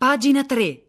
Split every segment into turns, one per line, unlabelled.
Pagina 3.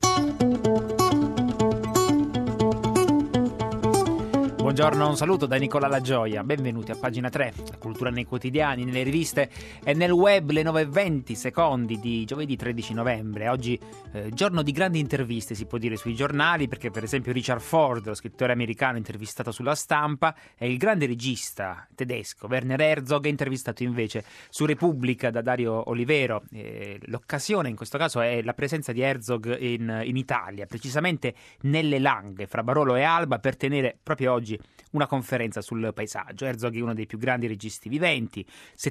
Buongiorno, un saluto da Nicola La Gioia, benvenuti a Pagina 3, la cultura nei quotidiani, nelle riviste e nel web, le 9:20 secondi di giovedì 13 novembre. Oggi giorno di grandi interviste, si può dire, sui giornali, perché per esempio Richard Ford, lo scrittore americano intervistato sulla Stampa, e il grande regista tedesco Werner Herzog è intervistato invece su Repubblica da Dario Olivero. L'occasione in questo caso è la presenza di Herzog in Italia, precisamente nelle Langhe, fra Barolo e Alba, per tenere proprio oggi una conferenza sul paesaggio. Herzog è uno dei più grandi registi viventi,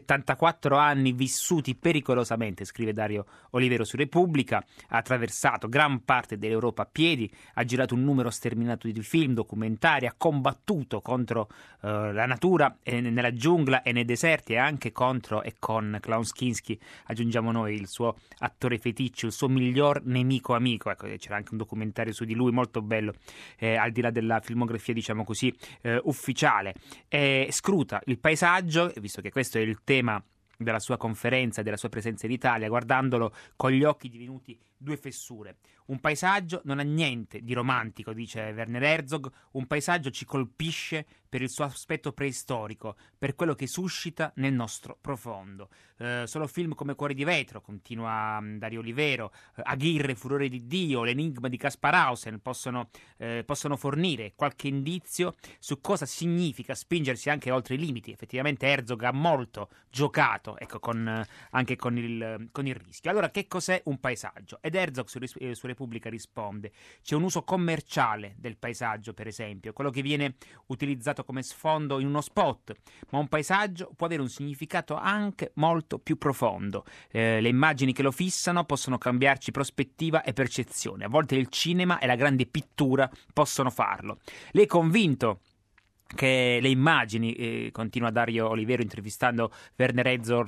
74 anni vissuti pericolosamente, scrive Dario Olivero su Repubblica, ha attraversato gran parte dell'Europa a piedi, ha girato un numero sterminato di film, documentari, ha combattuto contro la natura nella giungla e nei deserti, e anche contro e con Klaus Kinski, aggiungiamo noi, il suo attore feticcio, il suo miglior nemico amico. Ecco, c'era anche un documentario su di lui molto bello, al di là della filmografia, diciamo così, ufficiale. Scruta il paesaggio, visto che questo è il tema della sua conferenza e della sua presenza in Italia, guardandolo con gli occhi divenuti due fessure. Un paesaggio non ha niente di romantico, dice Werner Herzog, un paesaggio ci colpisce per il suo aspetto preistorico, per quello che suscita nel nostro profondo. Solo film come Cuore di vetro, continua Dario Olivero, Aguirre, Furore di Dio, L'enigma di Caspar Hausen possono fornire qualche indizio su cosa significa spingersi anche oltre i limiti. Effettivamente Herzog ha molto giocato, ecco, anche con il rischio. Allora, che cos'è un paesaggio? Ed Herzog su Repubblica risponde: c'è un uso commerciale del paesaggio, per esempio, quello che viene utilizzato come sfondo in uno spot, ma un paesaggio può avere un significato anche molto più profondo. Le immagini che lo fissano possono cambiarci prospettiva e percezione. A volte il cinema e la grande pittura possono farlo. Lei è convinto che le immagini, continua Dario Olivero intervistando Werner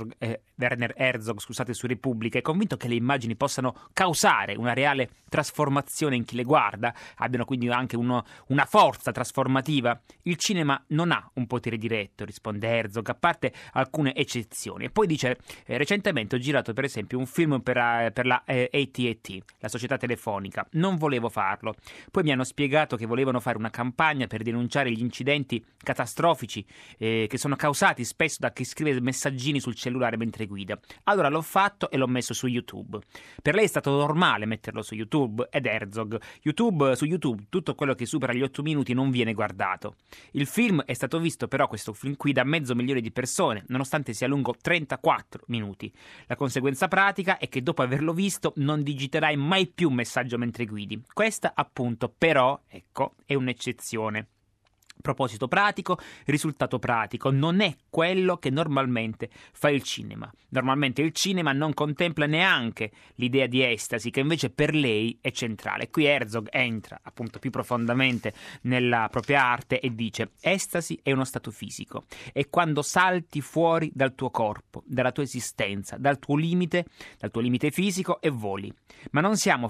Herzog, su Repubblica, è convinto che le immagini possano causare una reale trasformazione in chi le guarda, abbiano quindi anche una forza trasformativa. Il cinema non ha un potere diretto, risponde Herzog, a parte alcune eccezioni. E poi dice: recentemente ho girato per esempio un film per la AT&T, la società telefonica. Non volevo farlo. Poi mi hanno spiegato che volevano fare una campagna per denunciare gli incidenti catastrofici che sono causati spesso da chi scrive messaggini sul cellulare mentre guida. Allora l'ho fatto e l'ho messo su YouTube. Per lei è stato normale metterlo su YouTube, ed Herzog: su YouTube tutto quello che supera gli 8 minuti non viene guardato. Il film è stato visto, però, questo film qui, da 500.000 di persone, nonostante sia lungo 34 minuti. La conseguenza pratica è che dopo averlo visto non digiterai mai più un messaggio mentre guidi. Questa, appunto, però, ecco, è un'eccezione. Proposito pratico, risultato pratico, non è quello che normalmente fa il cinema. Normalmente il cinema non contempla neanche l'idea di estasi, che invece per lei è centrale. Qui Herzog entra appunto più profondamente nella propria arte e dice: estasi è uno stato fisico, è quando salti fuori dal tuo corpo, dalla tua esistenza, dal tuo limite fisico, e voli. Ma non siamo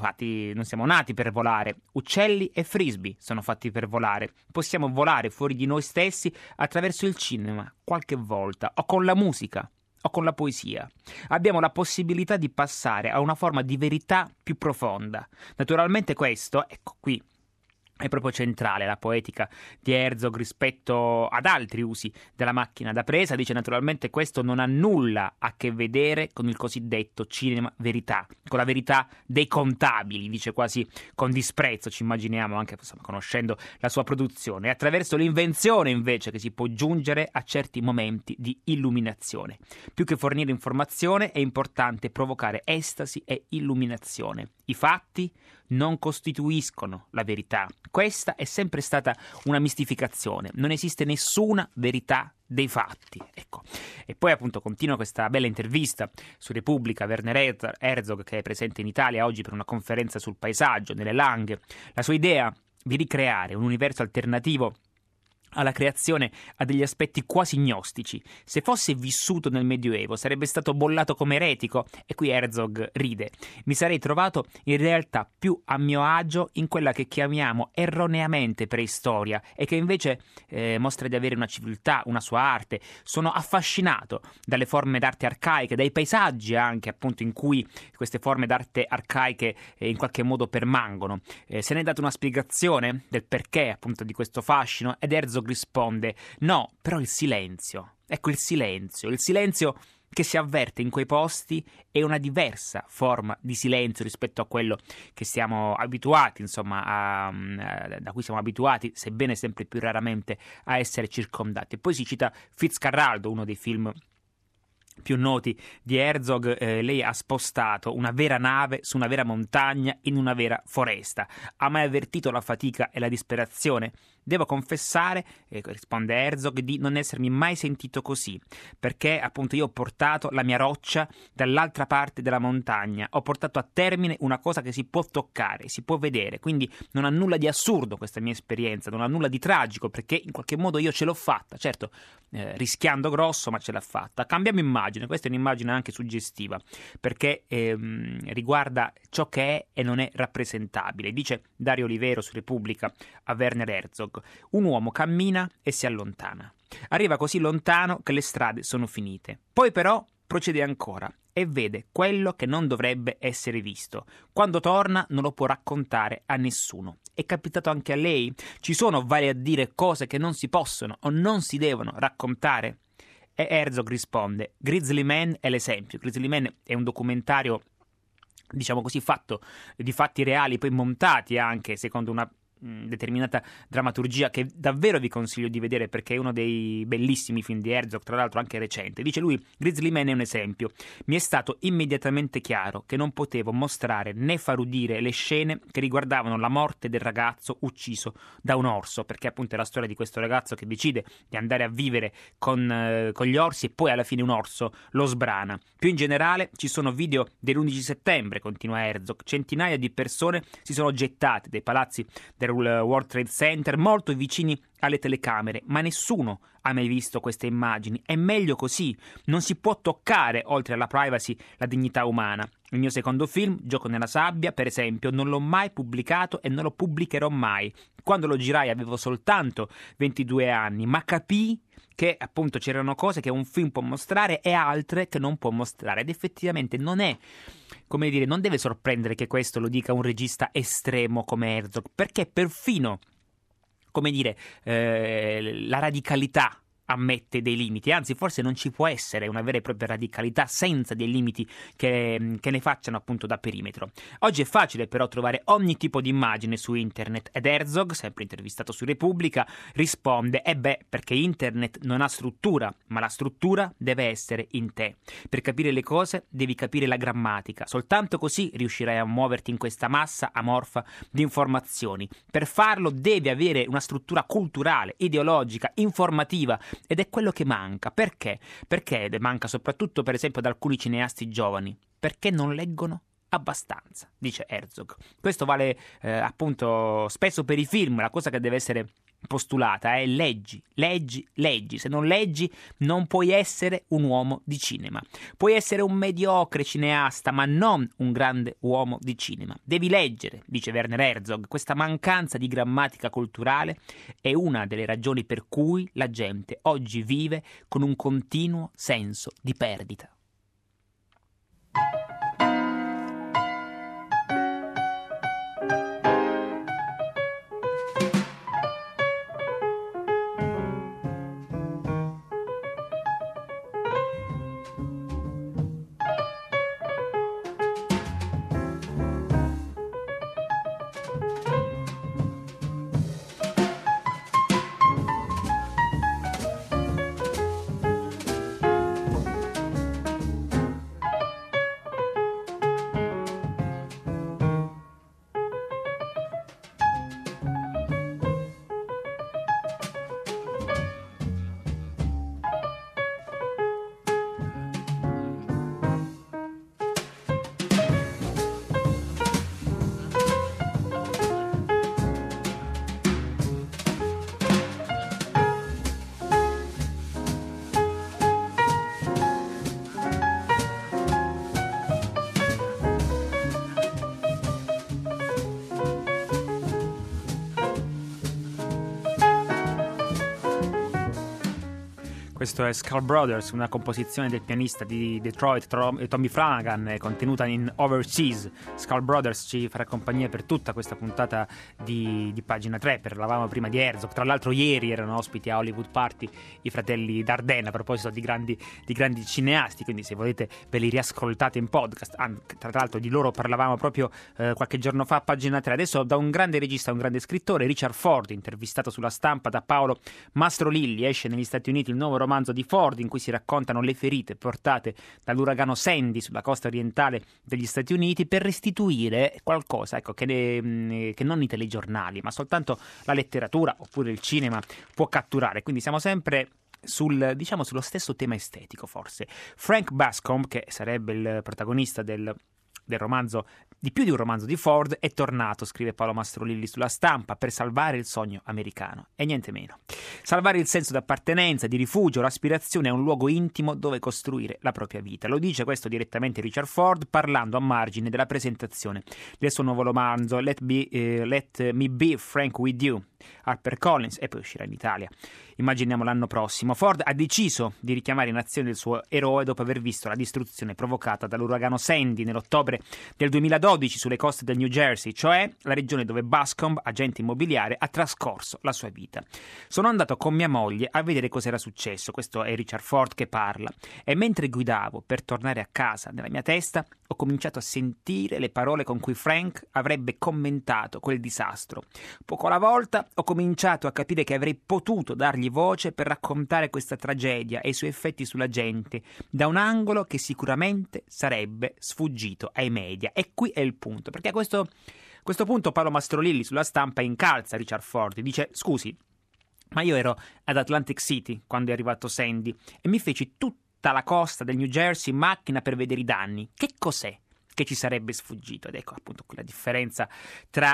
nati per volare. Uccelli e frisbee sono fatti per volare. Possiamo volare fuori di noi stessi attraverso il cinema, qualche volta, o con la musica, o con la poesia. Abbiamo la possibilità di passare a una forma di verità più profonda. Naturalmente questo, ecco qui, è proprio centrale la poetica di Herzog rispetto ad altri usi della macchina da presa. Dice: naturalmente questo non ha nulla a che vedere con il cosiddetto cinema verità, con la verità dei contabili, dice quasi con disprezzo, ci immaginiamo, anche conoscendo la sua produzione. È attraverso l'invenzione invece che si può giungere a certi momenti di illuminazione. Più che fornire informazione è importante provocare estasi e illuminazione. I fatti non costituiscono la verità. Questa è sempre stata una mistificazione. Non esiste nessuna verità dei fatti. Ecco. E poi appunto continua questa bella intervista su Repubblica Werner Herzog, che è presente in Italia oggi per una conferenza sul paesaggio nelle Langhe. La sua idea di ricreare un universo alternativo alla creazione ha degli aspetti quasi gnostici. Se fosse vissuto nel Medioevo sarebbe stato bollato come eretico, e qui Herzog ride. Mi sarei trovato in realtà più a mio agio in quella che chiamiamo erroneamente preistoria e che invece mostra di avere una civiltà, una sua arte. Sono affascinato dalle forme d'arte arcaiche, dai paesaggi anche appunto in cui queste forme d'arte arcaiche in qualche modo permangono. Se ne è data una spiegazione del perché appunto di questo fascino ed Herzog risponde: no, però il silenzio, ecco il silenzio che si avverte in quei posti è una diversa forma di silenzio rispetto a quello che siamo abituati, insomma, da cui siamo abituati, sebbene sempre più raramente, a essere circondati. E poi si cita Fitzcarraldo, uno dei film più noti di Herzog. Lei ha spostato una vera nave su una vera montagna in una vera foresta. Ha mai avvertito la fatica e la disperazione? Devo confessare, risponde Herzog, di non essermi mai sentito così, perché appunto io ho portato la mia roccia dall'altra parte della montagna, ho portato a termine una cosa che si può toccare, si può vedere, quindi non ha nulla di assurdo questa mia esperienza, non ha nulla di tragico, perché in qualche modo io ce l'ho fatta, certo rischiando grosso, ma ce l'ha fatta. Cambiamo immagine, questa è un'immagine anche suggestiva, perché riguarda ciò che è e non è rappresentabile. Dice Dario Olivero su Repubblica a Werner Herzog: un uomo cammina e si allontana. Arriva così lontano che le strade sono finite. Poi però procede ancora e vede quello che non dovrebbe essere visto. Quando torna non lo può raccontare a nessuno. È capitato anche a lei? Ci sono, vale a dire, cose che non si possono o non si devono raccontare? E Herzog risponde: Grizzly Man è l'esempio. Grizzly Man è un documentario, diciamo così, fatto di fatti reali, poi montati anche secondo una determinata drammaturgia, che davvero vi consiglio di vedere perché è uno dei bellissimi film di Herzog, tra l'altro anche recente. Dice lui: Grizzly Man è un esempio. Mi è stato immediatamente chiaro che non potevo mostrare né far udire le scene che riguardavano la morte del ragazzo ucciso da un orso, perché appunto è la storia di questo ragazzo che decide di andare a vivere con gli orsi e poi alla fine un orso lo sbrana. Più in generale ci sono video dell'11 settembre, continua Herzog. Centinaia di persone si sono gettate dai palazzi del World Trade Center molto vicini alle telecamere, ma nessuno ha mai visto queste immagini. È meglio così, non si può toccare, oltre alla privacy, la dignità umana. Il mio secondo film, Gioco nella sabbia, per esempio, non l'ho mai pubblicato e non lo pubblicherò mai. Quando lo girai avevo soltanto 22 anni, ma capii che appunto c'erano cose che un film può mostrare e altre che non può mostrare, ed effettivamente non è, come dire, non deve sorprendere che questo lo dica un regista estremo come Herzog, perché perfino, come dire, la radicalità ammette dei limiti, anzi forse non ci può essere una vera e propria radicalità senza dei limiti che ne facciano appunto da perimetro. Oggi è facile però trovare ogni tipo di immagine su internet ed Herzog, sempre intervistato su Repubblica, risponde: perché internet non ha struttura, ma la struttura deve essere in te. Per capire le cose devi capire la grammatica, soltanto così riuscirai a muoverti in questa massa amorfa di informazioni. Per farlo devi avere una struttura culturale, ideologica, informativa, ed è quello che manca. Perché? Perché manca soprattutto per esempio ad alcuni cineasti giovani? Perché non leggono abbastanza, dice Herzog. Questo vale appunto spesso per i film. La cosa che deve essere postulata è leggi. Se non leggi non puoi essere un uomo di cinema. Puoi essere un mediocre cineasta, ma non un grande uomo di cinema. Devi leggere, dice Werner Herzog. Questa mancanza di grammatica culturale è una delle ragioni per cui la gente oggi vive con un continuo senso di perdita. Questo è Skull Brothers, una composizione del pianista di Detroit Tommy Flanagan, contenuta in Overseas. Skull Brothers ci farà compagnia per tutta questa puntata di Pagina 3. Parlavamo prima di Herzog, tra l'altro ieri erano ospiti a Hollywood Party i fratelli Dardenne, a proposito di grandi cineasti, quindi se volete ve li riascoltate in podcast. Tra l'altro di loro parlavamo proprio qualche giorno fa a Pagina 3. Adesso da un grande regista, un grande scrittore, Richard Ford, intervistato sulla Stampa da Paolo Mastrolilli. Esce negli Stati Uniti il nuovo romanzo di Ford in cui si raccontano le ferite portate dall'uragano Sandy sulla costa orientale degli Stati Uniti, per restituire qualcosa, ecco, che non i telegiornali ma soltanto la letteratura oppure il cinema può catturare. Quindi siamo sempre sullo stesso tema estetico, forse. Frank Bascomb, che sarebbe il protagonista del romanzo, di più di un romanzo di Ford, è tornato, scrive Paolo Mastrolilli sulla Stampa, per salvare il sogno americano e niente meno. Salvare il senso d'appartenenza, di rifugio, l'aspirazione a un luogo intimo dove costruire la propria vita. Lo dice questo direttamente Richard Ford, parlando a margine della presentazione del suo nuovo romanzo Let Me Be Frank With You, HarperCollins, e poi uscirà in Italia. Immaginiamo l'anno prossimo. Ford ha deciso di richiamare in azione il suo eroe dopo aver visto la distruzione provocata dall'uragano Sandy nell'ottobre del 2012 sulle coste del New Jersey, cioè la regione dove Bascomb, agente immobiliare, ha trascorso la sua vita. Sono andato con mia moglie a vedere cos'era successo, questo è Richard Ford che parla, e mentre guidavo per tornare a casa, nella mia testa ho cominciato a sentire le parole con cui Frank avrebbe commentato quel disastro. Poco alla volta ho cominciato a capire che avrei potuto dargli voce per raccontare questa tragedia e i suoi effetti sulla gente da un angolo che sicuramente sarebbe sfuggito ai media. E qui è il punto, perché a questo punto Paolo Mastrolilli sulla Stampa incalza Richard Ford e dice: scusi, ma io ero ad Atlantic City quando è arrivato Sandy e mi feci tutta la costa del New Jersey in macchina per vedere i danni. Che cos'è che ci sarebbe sfuggito? Ed ecco appunto quella differenza tra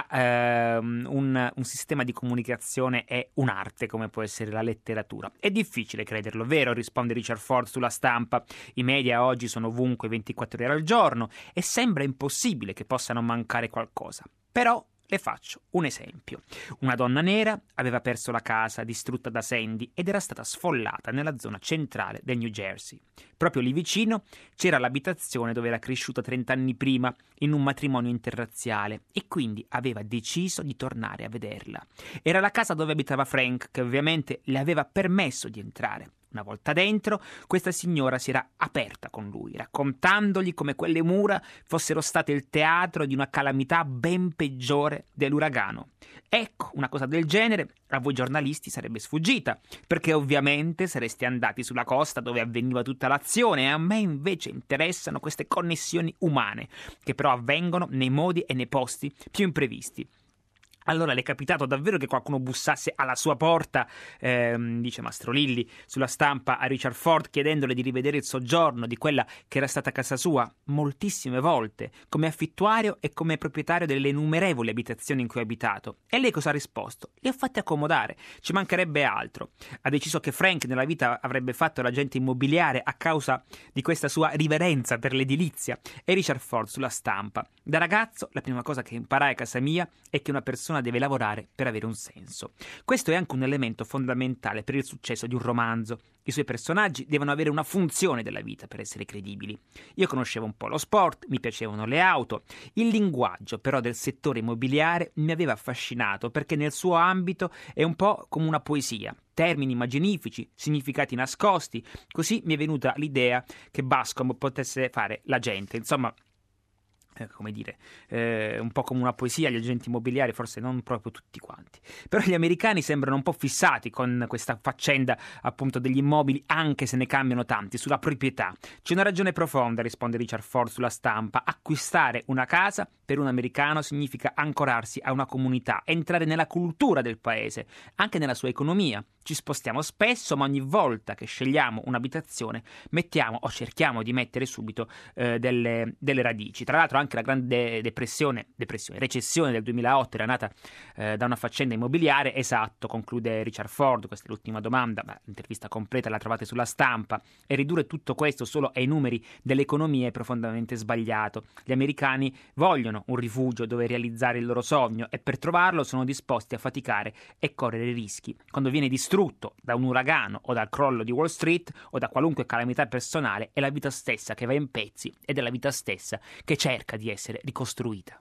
un sistema di comunicazione e un'arte come può essere la letteratura. È difficile crederlo, vero? Risponde Richard Ford sulla Stampa. I media oggi sono ovunque 24 ore al giorno e sembra impossibile che possano mancare qualcosa. Però le faccio un esempio. Una donna nera aveva perso la casa distrutta da Sandy ed era stata sfollata nella zona centrale del New Jersey. Proprio lì vicino c'era l'abitazione dove era cresciuta 30 anni prima in un matrimonio interrazziale e quindi aveva deciso di tornare a vederla. Era la casa dove abitava Frank, che ovviamente le aveva permesso di entrare. Una volta dentro, questa signora si era aperta con lui, raccontandogli come quelle mura fossero state il teatro di una calamità ben peggiore dell'uragano. Ecco, una cosa del genere a voi giornalisti sarebbe sfuggita, perché ovviamente sareste andati sulla costa dove avveniva tutta l'azione, e a me invece interessano queste connessioni umane, che però avvengono nei modi e nei posti più imprevisti. Allora le è capitato davvero che qualcuno bussasse alla sua porta, dice Mastrolilli sulla Stampa a Richard Ford, chiedendole di rivedere il soggiorno di quella che era stata casa sua moltissime volte, come affittuario e come proprietario delle innumerevoli abitazioni in cui ha abitato. E lei cosa ha risposto? Li ha fatti accomodare, ci mancherebbe altro. Ha deciso che Frank nella vita avrebbe fatto l'agente immobiliare a causa di questa sua riverenza per l'edilizia. E Richard Ford sulla Stampa: da ragazzo la prima cosa che imparai a casa mia è che una persona deve lavorare per avere un senso. Questo è anche un elemento fondamentale per il successo di un romanzo. I suoi personaggi devono avere una funzione della vita per essere credibili. Io conoscevo un po' lo sport, mi piacevano le auto. Il linguaggio però del settore immobiliare mi aveva affascinato perché nel suo ambito è un po' come una poesia. Termini immaginifici, significati nascosti. Così mi è venuta l'idea che Bascomb potesse fare l'agente. Insomma, come dire, un po' come una poesia, gli agenti immobiliari, forse non proprio tutti quanti. Però gli americani sembrano un po' fissati con questa faccenda appunto degli immobili, anche se ne cambiano tanti, sulla proprietà. C'è una ragione profonda, risponde Richard Ford sulla Stampa: acquistare una casa per un americano significa ancorarsi a una comunità, entrare nella cultura del paese, anche nella sua economia. Ci spostiamo spesso, ma ogni volta che scegliamo un'abitazione mettiamo o cerchiamo di mettere subito delle radici. Tra l'altro anche la grande recessione del 2008 era nata da una faccenda immobiliare. Esatto, conclude Richard Ford, questa è l'ultima domanda, ma l'intervista completa la trovate sulla Stampa. E ridurre tutto questo solo ai numeri dell'economia è profondamente sbagliato. Gli americani vogliono un rifugio dove realizzare il loro sogno e per trovarlo sono disposti a faticare e correre rischi. Quando viene distrutto distrutto da un uragano o dal crollo di Wall Street o da qualunque calamità personale, è la vita stessa che va in pezzi ed è la vita stessa che cerca di essere ricostruita.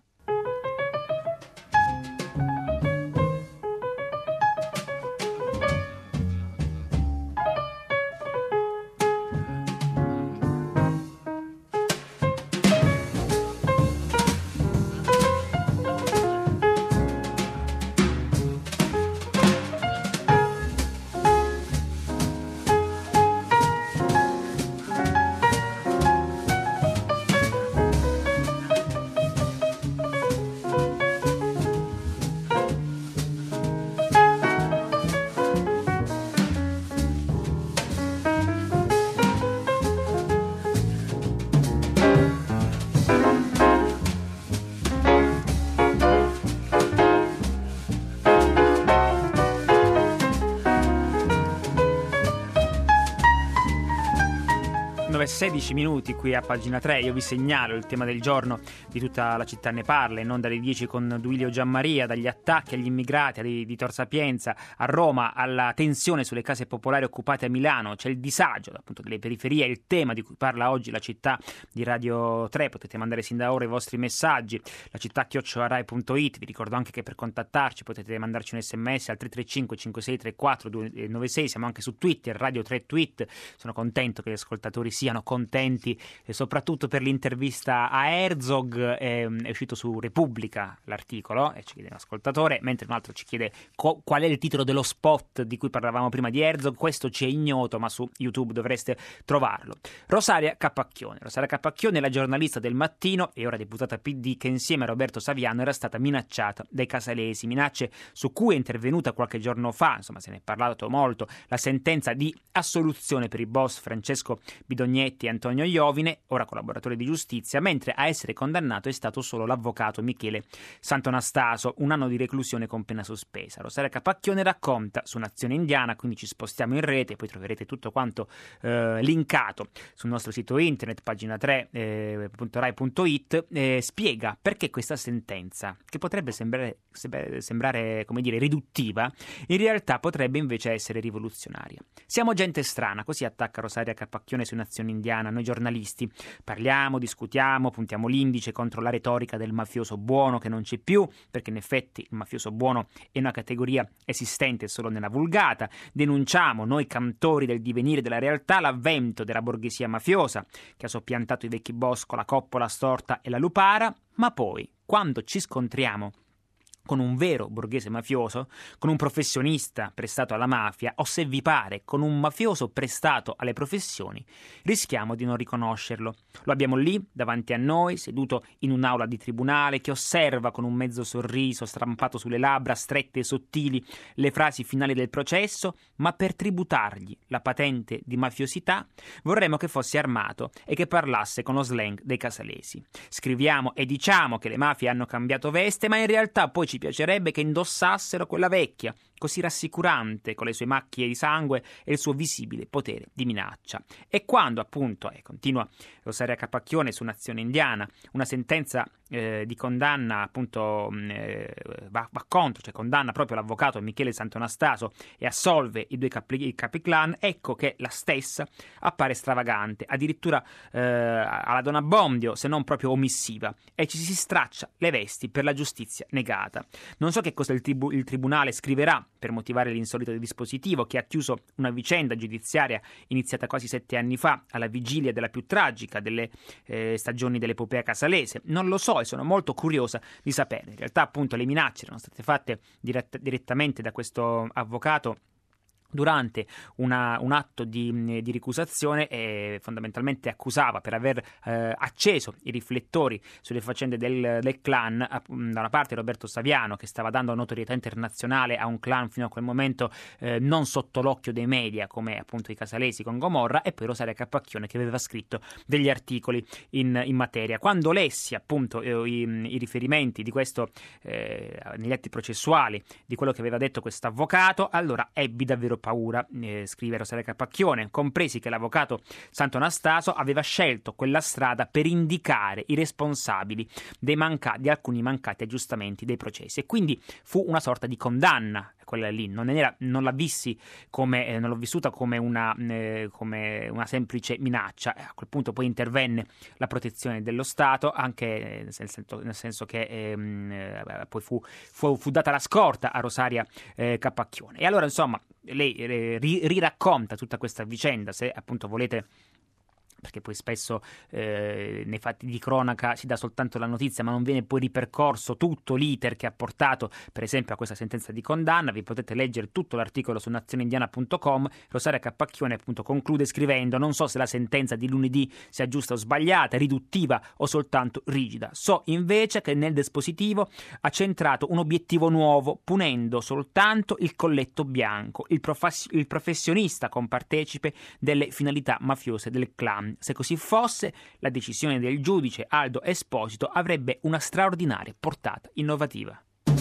e 16 minuti qui a pagina 3. Io vi segnalo il tema del giorno di Tutta la città ne parla, in onda alle 10 con Duilio Giammaria, dagli attacchi agli immigrati di Tor Sapienza a Roma, alla tensione sulle case popolari occupate a Milano. C'è il disagio appunto delle periferie, il tema di cui parla oggi la città di Radio 3. Potete mandare sin da ora i vostri messaggi, la città@rai.it. Vi ricordo anche che per contattarci potete mandarci un sms al 335 5634 296. Siamo anche su Twitter, Radio 3 Tweet. Sono contento che gli ascoltatori siano contenti, soprattutto per l'intervista a Herzog. È uscito su Repubblica l'articolo e ci chiede l'ascoltatore, mentre un altro ci chiede qual è il titolo dello spot di cui parlavamo prima di Herzog. Questo ci è ignoto, ma su YouTube dovreste trovarlo. Rosaria Capacchione è la giornalista del Mattino e ora deputata PD, che insieme a Roberto Saviano era stata minacciata dai casalesi, minacce su cui è intervenuta qualche giorno fa, insomma se ne è parlato molto, la sentenza di assoluzione per i boss Francesco Bidognetti e Antonio Iovine, ora collaboratori di giustizia, mentre a essere condannato è stato solo l'avvocato Michele Santonastaso, 1 anno di reclusione con pena sospesa. Rosaria Capacchione racconta su Nazione Indiana, quindi ci spostiamo in rete, poi troverete tutto quanto linkato sul nostro sito internet, pagina 3.rai.it, spiega perché questa sentenza, che potrebbe sembrare come dire riduttiva, in realtà potrebbe invece essere rivoluzionaria. Siamo gente strana, così attacca Rosaria Capacchione su Nazione Indiana. Noi giornalisti parliamo, discutiamo, puntiamo l'indice contro la retorica del mafioso buono che non c'è più, perché in effetti il mafioso buono è una categoria esistente solo nella vulgata. Denunciamo, noi cantori del divenire della realtà, l'avvento della borghesia mafiosa che ha soppiantato i vecchi Bosco, la Coppola Storta e la Lupara, ma poi, quando ci scontriamo con un vero borghese mafioso, con un professionista prestato alla mafia, o se vi pare con un mafioso prestato alle professioni, rischiamo di non riconoscerlo. Lo abbiamo lì davanti a noi, seduto in un'aula di tribunale, che osserva con un mezzo sorriso strampato sulle labbra strette e sottili le frasi finali del processo, ma per tributargli la patente di mafiosità vorremmo che fosse armato e che parlasse con lo slang dei casalesi. Scriviamo e diciamo che le mafie hanno cambiato veste, ma in realtà poi ci piacerebbe che indossassero quella vecchia, così rassicurante, con le sue macchie di sangue e il suo visibile potere di minaccia. E quando appunto, continua Rosaria Capacchione su Nazione Indiana, una sentenza di condanna appunto va contro, cioè condanna proprio l'avvocato Michele Santonastaso e assolve i due capiclan, ecco che la stessa appare stravagante, addirittura alla Donna Bondio, se non proprio omissiva, e ci si straccia le vesti per la giustizia negata. Non so che cosa il tribunale scriverà per motivare l'insolito dispositivo che ha chiuso una vicenda giudiziaria iniziata quasi 7 anni fa, alla vigilia della più tragica delle stagioni dell'epopea casalese. Non lo so e sono molto curiosa di sapere. In realtà appunto le minacce erano state fatte direttamente da questo avvocato durante un atto di ricusazione, e fondamentalmente accusava per aver acceso i riflettori sulle faccende del clan, da una parte Roberto Saviano, che stava dando notorietà internazionale a un clan fino a quel momento non sotto l'occhio dei media come appunto i casalesi con Gomorra, e poi Rosaria Capacchione, che aveva scritto degli articoli in materia. Quando lessi appunto i riferimenti di questo negli atti processuali di quello che aveva detto questo avvocato, allora ebbi davvero avrebbero paura, scrive Rosaria Capacchione, compresi che l'avvocato Sant'Anastaso aveva scelto quella strada per indicare i responsabili di alcuni mancati aggiustamenti dei processi, e quindi fu una sorta di condanna quella lì. Non l'ho vissuta come una semplice minaccia. A quel punto poi intervenne la protezione dello Stato, anche nel senso che poi fu data la scorta a Rosaria Capacchione. E allora, insomma, lei riracconta tutta questa vicenda, se appunto volete, perché poi spesso nei fatti di cronaca si dà soltanto la notizia, ma non viene poi ripercorso tutto l'iter che ha portato per esempio a questa sentenza di condanna. Vi potete leggere tutto l'articolo su nazioneindiana.com. Rosaria Capacchione appunto conclude scrivendo: non so se la sentenza di lunedì sia giusta o sbagliata, riduttiva o soltanto rigida. So invece che nel dispositivo ha centrato un obiettivo nuovo, punendo soltanto il colletto bianco, il professionista compartecipe delle finalità mafiose del clan. Se così fosse, la decisione del giudice Aldo Esposito avrebbe una straordinaria portata innovativa.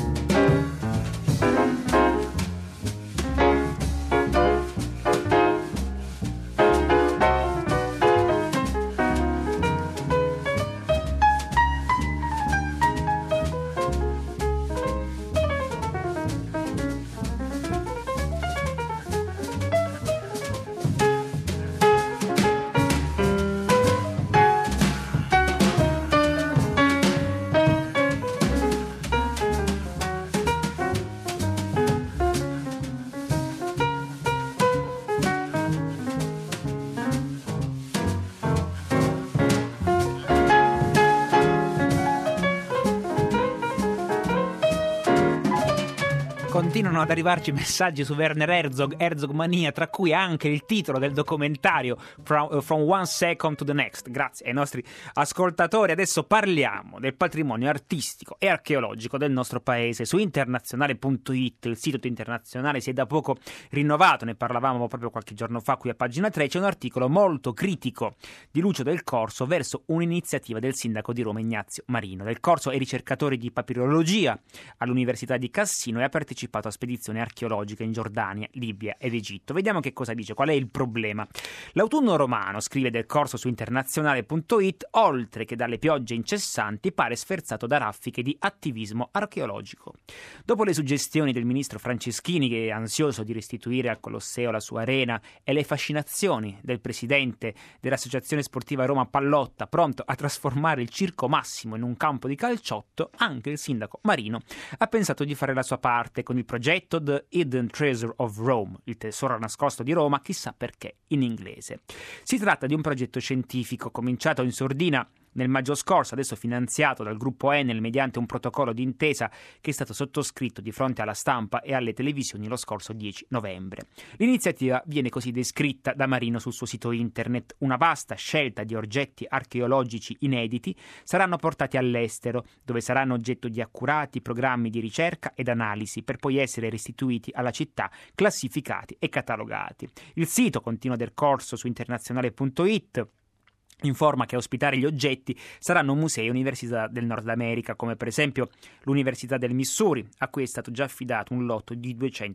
Continuano ad arrivarci messaggi su Werner Herzog Mania, tra cui anche il titolo del documentario From One Second to the Next. Grazie ai nostri ascoltatori. Adesso parliamo del patrimonio artistico e archeologico del nostro paese. Su internazionale.it, il sito internazionale, si è da poco rinnovato, ne parlavamo proprio qualche giorno fa qui a pagina 3. C'è un articolo molto critico di Lucio Del Corso verso un'iniziativa del sindaco di Roma Ignazio Marino. Del Corso è ricercatore di papirologia all'Università di Cassino e ha partecipato a spedizioni archeologiche in Giordania, Libia ed Egitto. Vediamo che cosa dice, qual è il problema. L'autunno romano, scrive Del Corso su internazionale.it, oltre che dalle piogge incessanti, pare sferzato da raffiche di attivismo archeologico. Dopo le suggestioni del ministro Franceschini, che è ansioso di restituire al Colosseo la sua arena, e le fascinazioni del presidente dell'Associazione Sportiva Roma Pallotta, pronto a trasformare il Circo Massimo in un campo di calciotto, anche il sindaco Marino ha pensato di fare la sua parte con il progetto The Hidden Treasure of Rome, il tesoro nascosto di Roma, chissà perché in inglese. Si tratta di un progetto scientifico cominciato in sordina nel maggio scorso, adesso finanziato dal gruppo Enel mediante un protocollo d'intesa che è stato sottoscritto di fronte alla stampa e alle televisioni lo scorso 10 novembre. L'iniziativa viene così descritta da Marino sul suo sito internet: una vasta scelta di oggetti archeologici inediti saranno portati all'estero, dove saranno oggetto di accurati programmi di ricerca ed analisi per poi essere restituiti alla città, classificati e catalogati. Il sito, continua Del Corso su internazionale.it, informa che a ospitare gli oggetti saranno musei e università del Nord America, come per esempio l'Università del Missouri, a cui è stato già affidato un lotto di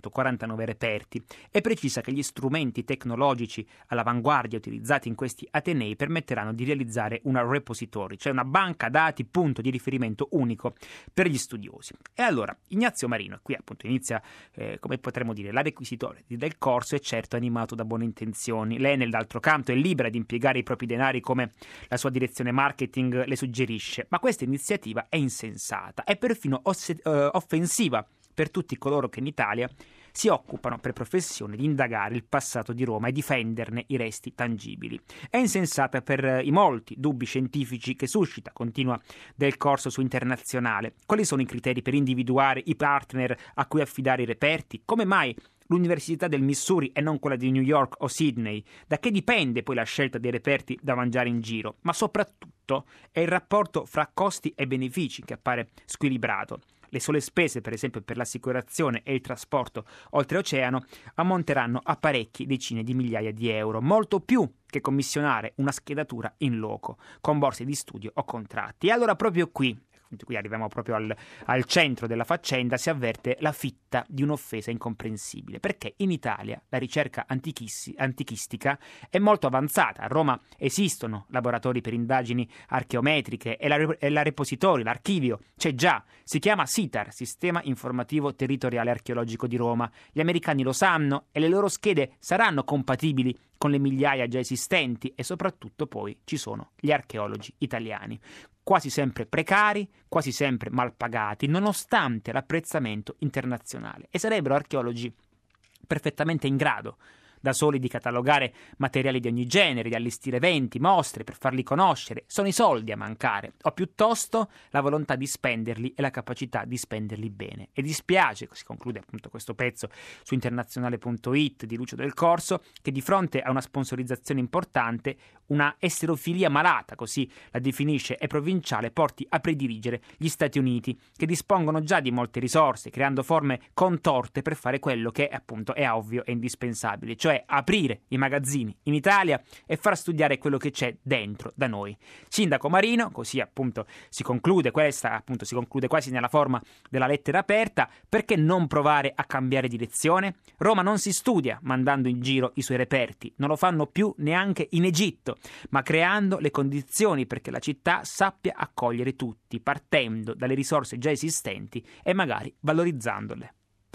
249 reperti, e precisa che gli strumenti tecnologici all'avanguardia utilizzati in questi atenei permetteranno di realizzare una repository, cioè una banca dati punto di riferimento unico per gli studiosi. E allora Ignazio Marino, qui appunto inizia, come potremmo dire, la requisitoria Del Corso, è certo animato da buone intenzioni. L'Enel, d'altro canto, è libera di impiegare i propri denari come la sua direzione marketing le suggerisce, ma questa iniziativa è insensata e perfino offensiva per tutti coloro che in Italia si occupano per professione di indagare il passato di Roma e difenderne i resti tangibili. È insensata per i molti dubbi scientifici che suscita, continua Del Corso su Internazionale. Quali sono i criteri per individuare i partner a cui affidare i reperti? Come mai l'Università del Missouri e non quella di New York o Sydney? Da che dipende poi la scelta dei reperti da mangiare in giro? Ma soprattutto è il rapporto fra costi e benefici che appare squilibrato. Le sole spese, per esempio, per l'assicurazione e il trasporto oltreoceano ammonteranno a parecchie decine di migliaia di euro, molto più che commissionare una schedatura in loco, con borse di studio o contratti. E allora proprio qui, qui arriviamo proprio al centro della faccenda, si avverte la fitta di un'offesa incomprensibile, perché in Italia la ricerca antichistica è molto avanzata. A Roma esistono laboratori per indagini archeometriche e la repository, l'archivio c'è già, si chiama SITAR, Sistema Informativo Territoriale Archeologico di Roma. Gli americani lo sanno e le loro schede saranno compatibili con le migliaia già esistenti, e soprattutto poi ci sono gli archeologi italiani, quasi sempre precari, quasi sempre mal pagati, nonostante l'apprezzamento internazionale, e sarebbero archeologi perfettamente in grado da soli di catalogare materiali di ogni genere, di allestire eventi, mostre per farli conoscere. Sono i soldi a mancare, o piuttosto la volontà di spenderli e la capacità di spenderli bene. E dispiace, si conclude appunto questo pezzo su internazionale.it di Lucio Del Corso, che di fronte a una sponsorizzazione importante, una esterofilia malata, così la definisce, e provinciale, porti a predirigere gli Stati Uniti, che dispongono già di molte risorse, creando forme contorte per fare quello che appunto è ovvio e indispensabile, cioè aprire i magazzini in Italia e far studiare quello che c'è dentro da noi. Sindaco Marino, così appunto si conclude quasi nella forma della lettera aperta: perché non provare a cambiare direzione? Roma non si studia mandando in giro i suoi reperti, non lo fanno più neanche in Egitto, ma creando le condizioni perché la città sappia accogliere tutti, partendo dalle risorse già esistenti e magari valorizzandole.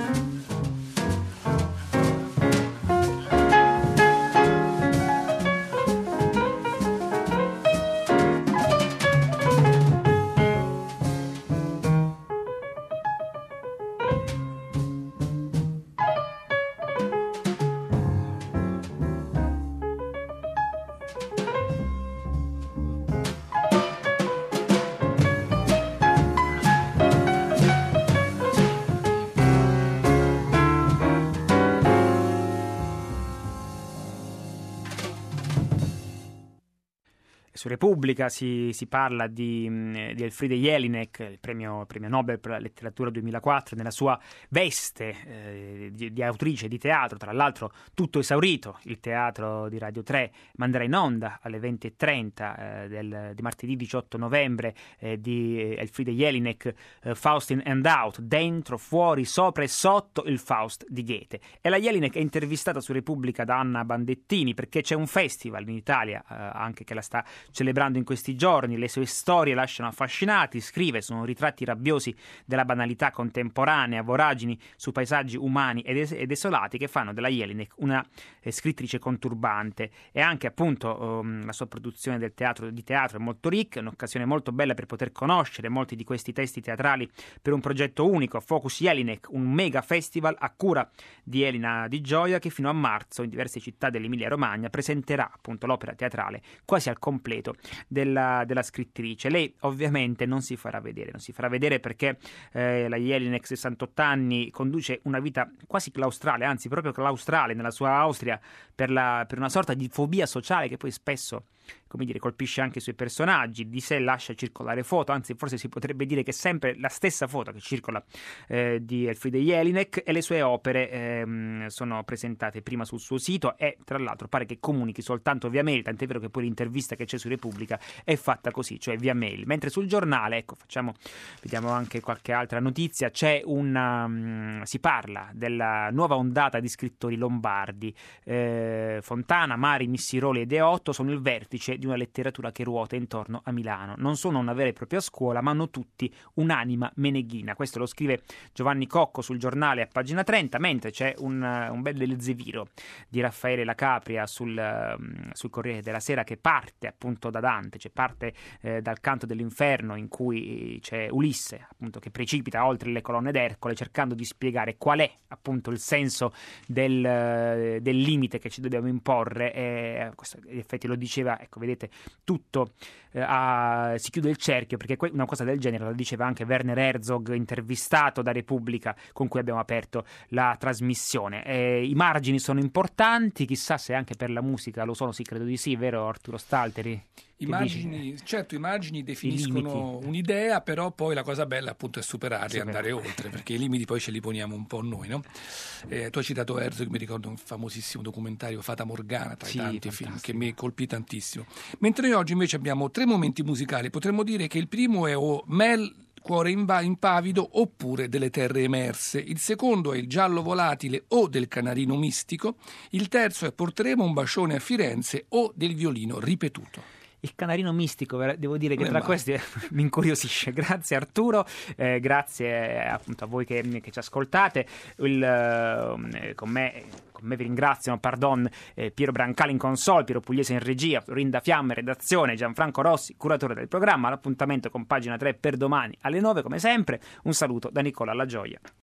Su Repubblica si parla di Elfriede Jelinek, il premio Nobel per la letteratura 2004, nella sua veste di autrice di teatro, tra l'altro tutto esaurito. Il teatro di Radio 3 manderà in onda alle 20:30 di martedì 18 novembre di Elfriede Jelinek, Faust and Out, dentro, fuori, sopra e sotto il Faust di Goethe. E la Jelinek è intervistata su Repubblica da Anna Bandettini, perché c'è un festival in Italia anche che la sta celebrando in questi giorni. Le sue storie lasciano affascinati, scrive, sono ritratti rabbiosi della banalità contemporanea, voragini su paesaggi umani e desolati che fanno della Jelinek una scrittrice conturbante. E anche appunto la sua produzione di teatro è molto ricca, è un'occasione molto bella per poter conoscere molti di questi testi teatrali per un progetto unico, Focus Jelinek, un mega festival a cura di Elina Di Gioia, che fino a marzo in diverse città dell'Emilia Romagna presenterà appunto l'opera teatrale quasi al completo della scrittrice. Lei ovviamente non si farà vedere perché la Jelinek, 68 anni, conduce una vita quasi claustrale, anzi proprio claustrale nella sua Austria, per una sorta di fobia sociale che poi spesso, come dire, colpisce anche i suoi personaggi. Di sé lascia circolare foto, anzi forse si potrebbe dire che è sempre la stessa foto che circola di Elfriede Jelinek, e le sue opere sono presentate prima sul suo sito e tra l'altro pare che comunichi soltanto via mail, tant'è vero che poi l'intervista che c'è su Repubblica è fatta così, cioè via mail. Mentre sul giornale, vediamo anche qualche altra notizia, si parla della nuova ondata di scrittori lombardi. Fontana, Mari, Missiroli e Deotto sono il vertice di una letteratura che ruota intorno a Milano. Non sono una vera e propria scuola, ma hanno tutti un'anima meneghina. Questo lo scrive Giovanni Cocco sul giornale a pagina 30, mentre c'è un bel Elzeviro di Raffaele La Capria sul Corriere della Sera, che parte appunto da Dante, cioè parte dal Canto dell'Inferno, in cui c'è Ulisse appunto che precipita oltre le colonne d'Ercole, cercando di spiegare qual è appunto il senso del limite che ci dobbiamo imporre. E questo in effetti lo diceva, ecco, vedete, tutto si chiude il cerchio, perché una cosa del genere la diceva anche Werner Herzog, intervistato da Repubblica, con cui abbiamo aperto la trasmissione. I margini sono importanti, chissà se anche per la musica lo sono, sì, credo di sì, vero Arturo Stalteri?
I margini definiscono un'idea, però poi la cosa bella appunto è superarli e andare oltre, perché i limiti poi ce li poniamo un po' noi, no? Tu hai citato Herzog, mi ricordo un famosissimo documentario, Fata Morgana, tra i tanti film, che mi colpì tantissimo. Mentre noi oggi invece abbiamo 3 momenti musicali. Potremmo dire che il primo è Mel cuore impavido oppure delle terre emerse. Il secondo è il giallo volatile o del canarino mistico. Il terzo è porteremo un bacione a Firenze o del violino ripetuto.
Il canarino mistico, devo dire che tra questi mi incuriosisce. Grazie Arturo, grazie appunto a voi che ci ascoltate. Con me vi ringraziano, Piero Brancali in console, Piero Pugliese in regia, Florinda Fiamme redazione, Gianfranco Rossi curatore del programma. L'appuntamento con Pagina 3 per domani alle 9 come sempre. Un saluto da Nicola Lagioia.